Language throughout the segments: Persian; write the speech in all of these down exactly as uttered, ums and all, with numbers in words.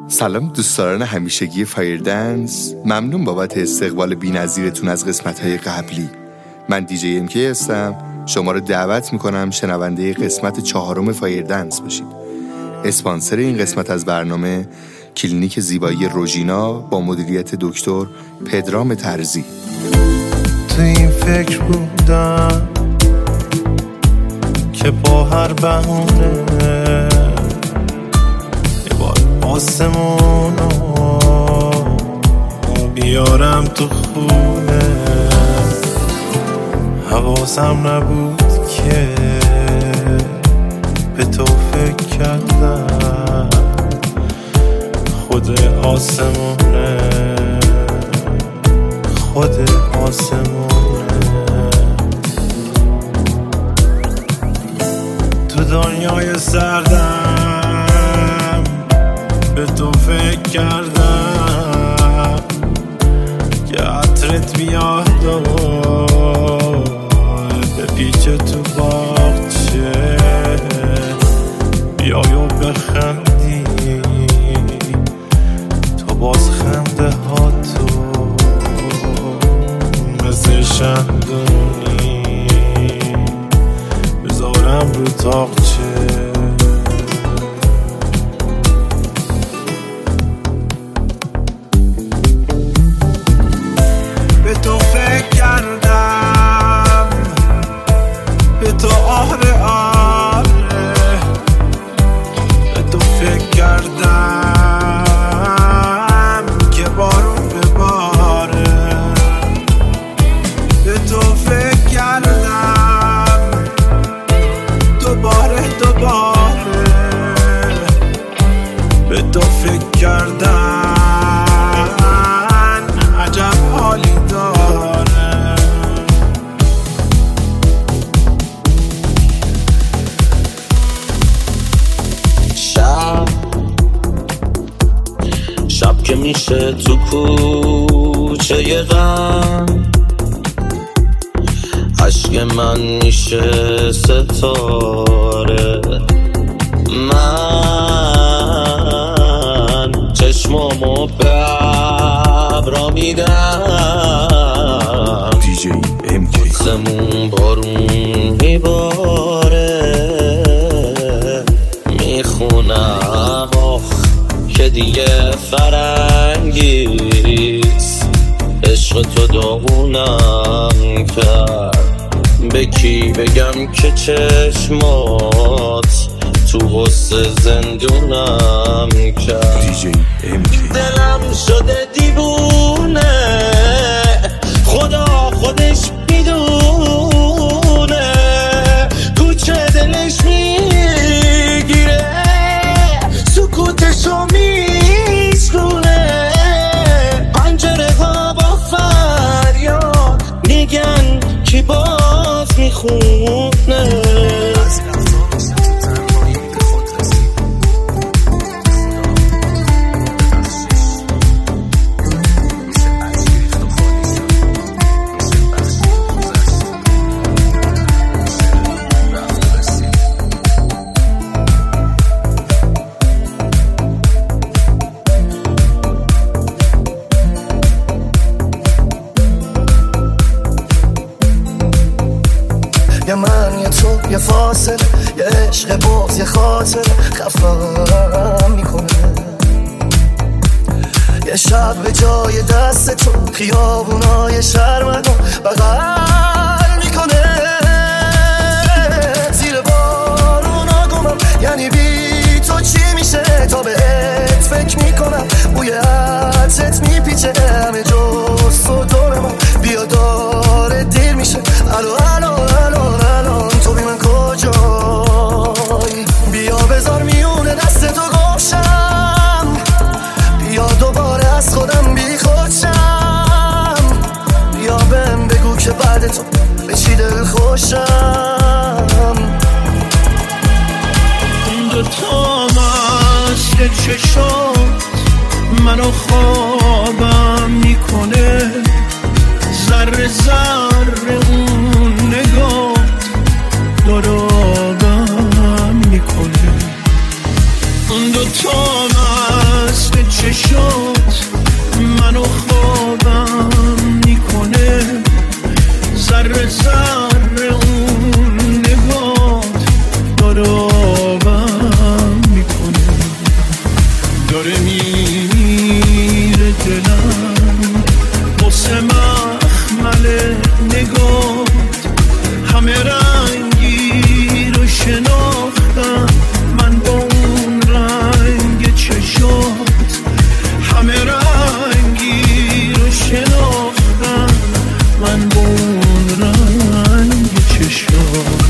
سلام دوستداران همیشگی فایردنس، ممنون بابت استقبال بی‌نظیرتون از قسمت‌های قبلی. من دیجی ام کی هستم. شما رو دعوت میکنم شنونده قسمت چهارم فایردنس باشید. اسپانسر این قسمت از برنامه کلینیک زیبایی روژینا با مدیریت دکتر پدرام ترزی. تو این فکر بودم که با هر بهونه یه بار آسمونو بیارم تو خونه. حواسم نبود که به تو فکر کردم خود آسمونه خود آسمونه. تو دنیای سردم به تو فکر کردم که عطرت بیاد و بپیچه تو باغچه بیای و بخندی تو باز خنده ها تو مثل شندونی بذارم رو تاقچه. به تو فکر کردم به تو آره آره به تو فکر کردم که بارون بباره. به تو فکر کردم دوباره دوباره به تو فکر کردم عجب حالی داره. شب شب که میشه تو کوچه ی غم عشق من میشه ستاره. من چشمامو به ابرا میدم دیجی ام کی آسمون بارون میباره. میخونم آخ که دیگه فرنگیست عشق تو داغونم کرد. به کی بگم که چشمات تو غصه زندونم کرد. دیجی ام کی دلم شده دیوونه خدا خودش میدونه کوچه دلش میگیره سکوتشو میشکونه. پنجره ها با فریاد میگن کی باز میخونه. یه من یه تو یه فاصله یه عشق باز یه خاطر خفم میکنه. یه شب به جای دست تو خیابونای شرمنو بغل میکنه. زیر بارونا گمم یعنی بی تو چی میشه تا بهت فکر میکنم. بوی عطرت میپیچه همه جز تو دور من بیا داره دیر میشه. الو الو الو الان تو بی من کجایی؟ بیا بذار میونه دست تو گوشم بیا دوباره از خودم بی خودشم. بیا بهم بگو که بعد تو به چی دل خوشم. دو تا مست چشات منو خوابم میکنه. ذره ذره اون نگاه دارابم میکنه. اون دو تا مست داره میره دلم واسه مخمل نگاه همه رنگی رو شناختم من با اون رنگ چشات همه رنگی رو شناختم من با اون رنگ چشات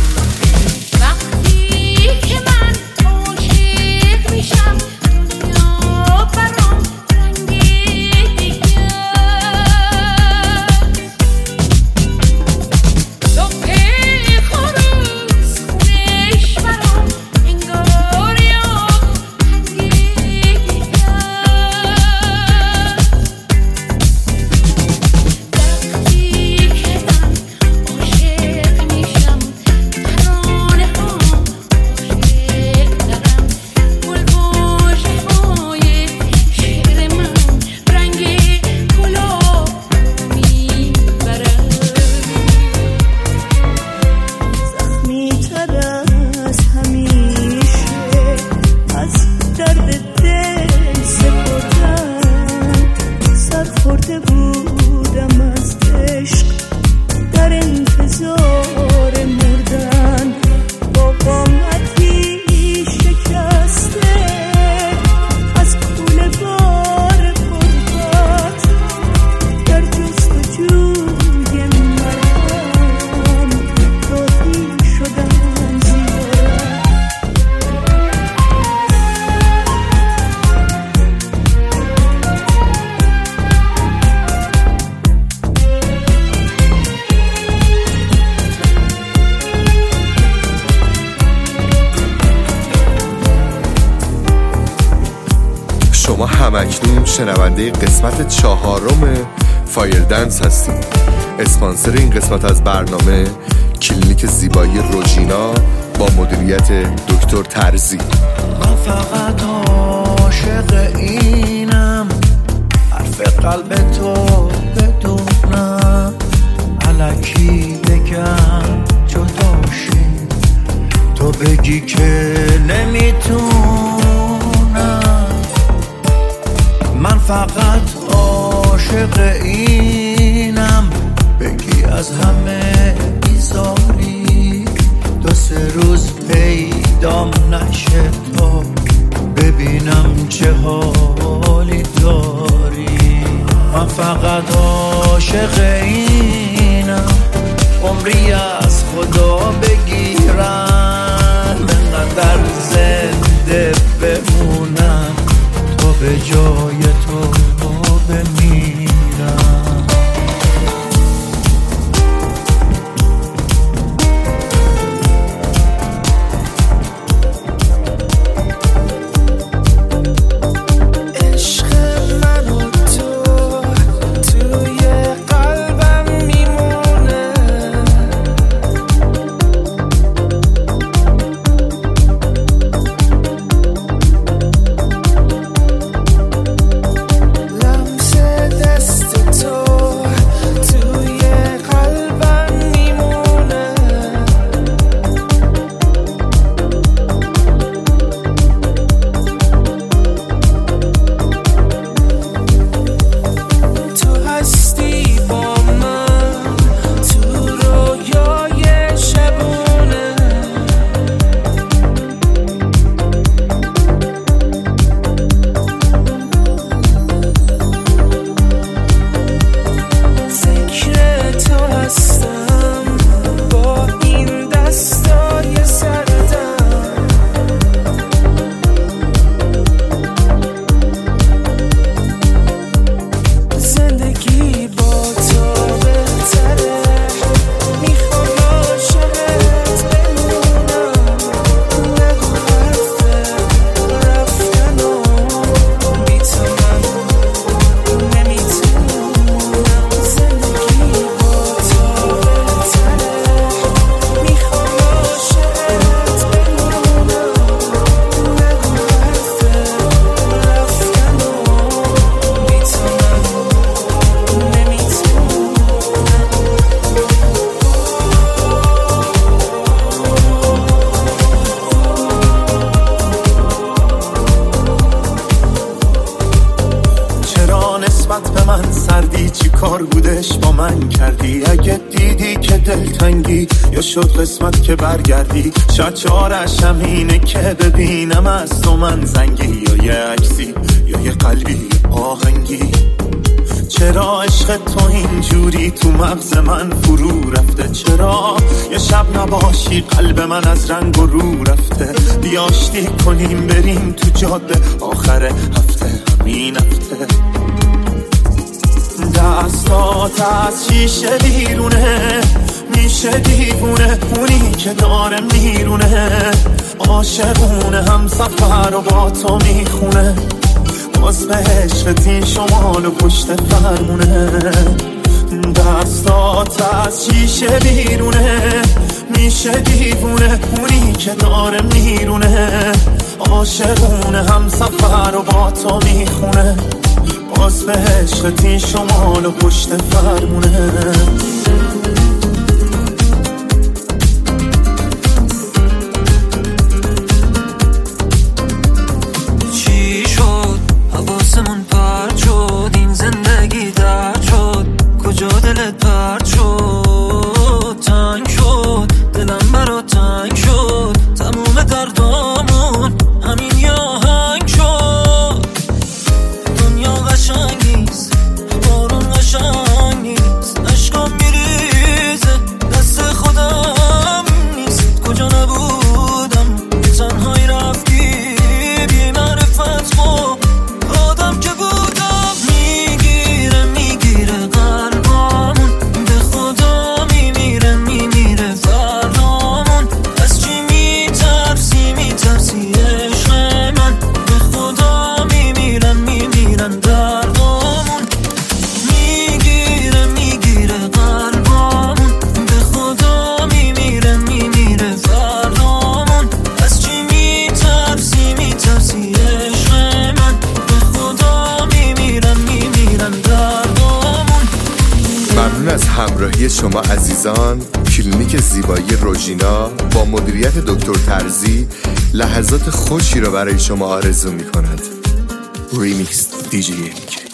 شما همکنون شنونده قسمت چهارم فایر دنس هستید. اسپانسر این قسمت از برنامه کلینیک زیبایی روژینا با مدیریت دکتر ترزی. من فقط عاشق اینم حرف قلب تو بدونم الکی بگم جداشیم تو بگی که نمیتونم من فقط عاشق اینم بگی از همه بیزاری دو سه روز پیدام نشه تا ببینم چه حالی داری من فقط عاشق اینم عمری از خدا بگیرم انقدر زنده بمونم تا به جای تو بمیرم کار بودش با من کردی. اگه دیدی که دلتنگی یا شد قسمت که برگردی، شاید چارش همینه که ببینم از تو من زنگی، یا یه عکسی یا یه قلبی آهنگی. چرا عشق تو اینجوری تو مغز من فرو رفته؟ چرا یه شب نباشی قلب من از رنگ و رو رفته؟ بیاشتی کنیم بریم تو جاده آخر هفته، همین هفته. دستات از شیشه بیرونه، میشه دیوونه اونی که داره میرونه. عاشقونه هم سفر و با تو میخونه، باز به عشقت این شمال و پشت فرمونه. دستات از شیشه بیرونه، میشه دیوونه اونی که داره میرونه. عاشقونه هم سفر و با تو میخونه، باز به عشقت این شمال و پشت فرمونه. از همراهی شما عزیزان. کلینیک زیبایی روژینا با مدیریت دکتر ترزی لحظات خوشی را برای شما آرزو می کند. ریمیکس دی جی ام کی.